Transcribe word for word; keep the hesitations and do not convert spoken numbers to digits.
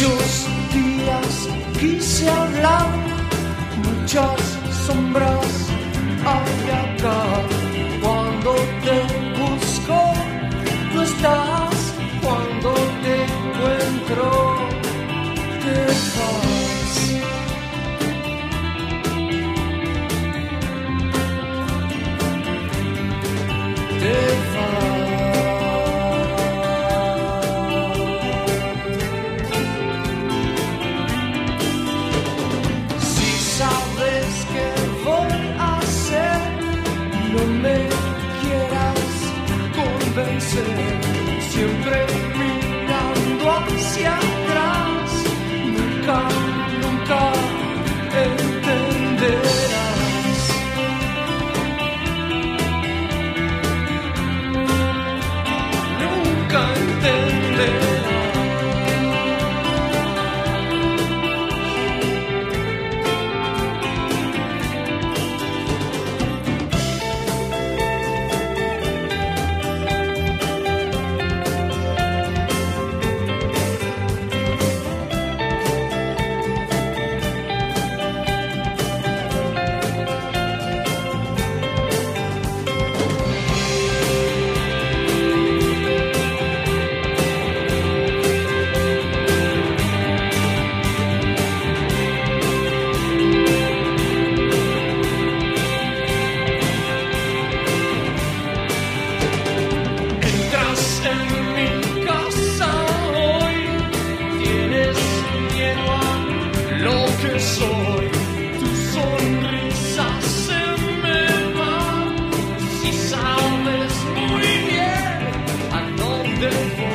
Muchos días quise hablar, muchas sombras hay acá. Cuando te busco, tú estás. Cuando te encuentro, te vas. Te vas. Siempre mirando hacia atrás, nunca, nunca entenderás. Nunca entenderás. Soy, tu sonrisa se me va, si sabes muy bien a dónde voy.